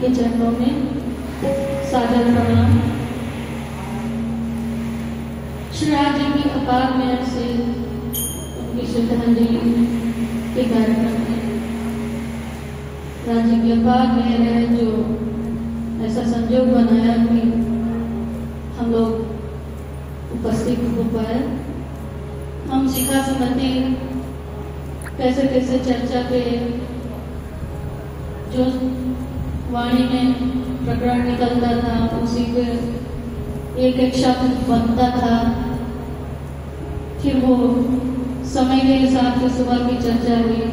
के चरणों में सादर प्रणाम। श्री राज जी की अपार मेहर से उनकी श्रद्धांजलि के कार्यक्रम में राज जी की अपार मेहर है जो ऐसा संजोग बनाया कि हम लोग उपस्थित हो पाए। हम शिखा समिति कैसे कैसे चर्चा पे जो वाणी में प्रकरण निकलता था उसी पे एक एक शब्द बनता था। फिर वो समय के हिसाब से सुबह की चर्चा हुई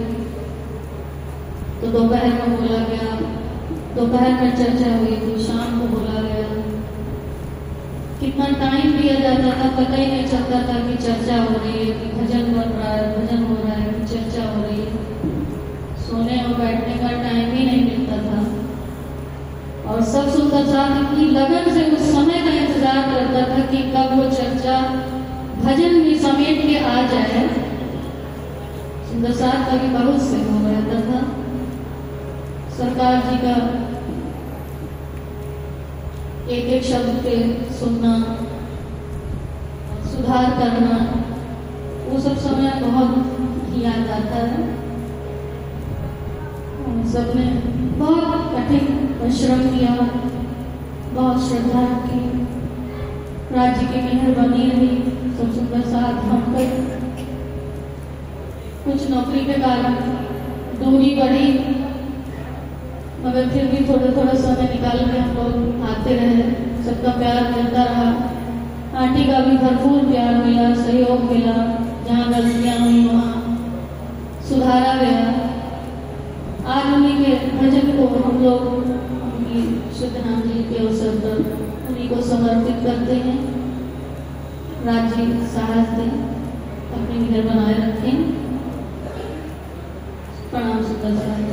तो दोपहर में बोला गया, दोपहर में चर्चा हुई तो शाम को बोला गया। कितना टाइम दिया जाता था पता ही नहीं चलता था कि चर्चा हो रही है, कि भजन बन रहा है, भजन हो रहा है, कि चर्चा हो रही है। सोने और बैठने का टाइम ही नहीं मिलता था और सब सुंदर साथ इतनी लगन से उस समय का इंतजार करता था कि कब वो चर्चा भजन में समेट के आ जाए। सुंदर साथ का भी बहुत सहयोग रहता था। सरकार जी का एक एक शब्द पे सुनना, सुधार करना, वो सब समय बहुत याद आता है। सबने बहुत कठिन परिश्रम किया, बहुत श्रद्धा की। राज्य की मेहरबानी रही, सब सुंदर साथ हम पर। कुछ नौकरी के कारण दूरी बढ़ी मगर फिर भी थोड़ा थोड़ा समय निकाल के हम लोग आते रहे। सबका प्यार मिलता रहा। आंटी का भी भरपूर प्यार मिला, सहयोग मिला। जहाँ गलतियाँ हुई वहाँ सुधारा गया। आज उन्हीं के भजन को हम लोग उनकी श्रद्धांजलि के अवसर पर उन्हीं को समर्पित करते हैं। राज्य साहस दें, अपनी मेहर बनाए रखें। प्रणाम सुंदर साहब।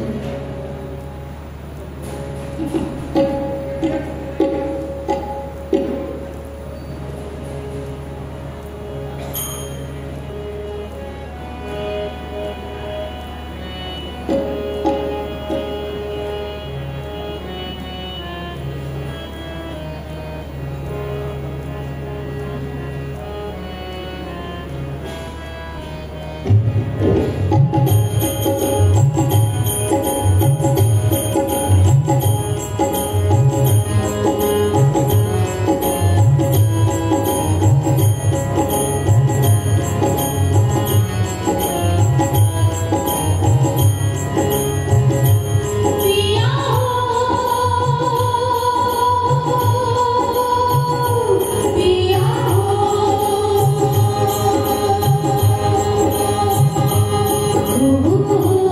Oh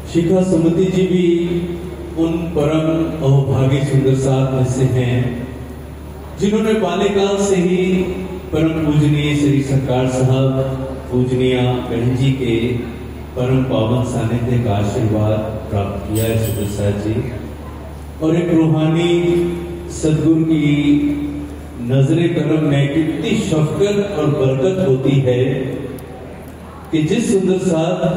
शिखा सुमति जी भी उन परम अभागी सुंदर साथ में से हैं जिन्होंने बाल्यकाल से ही परम पूजनीय श्री सरकार साहब पूजनीय बहन जी के परम पावन सानिध्य का आशीर्वाद प्राप्त किया है सुंदर साथ जी। और एक रूहानी सदगुरु की नजरे करम में कितनी शफकत और बरकत होती है कि जिस सुंदर साथ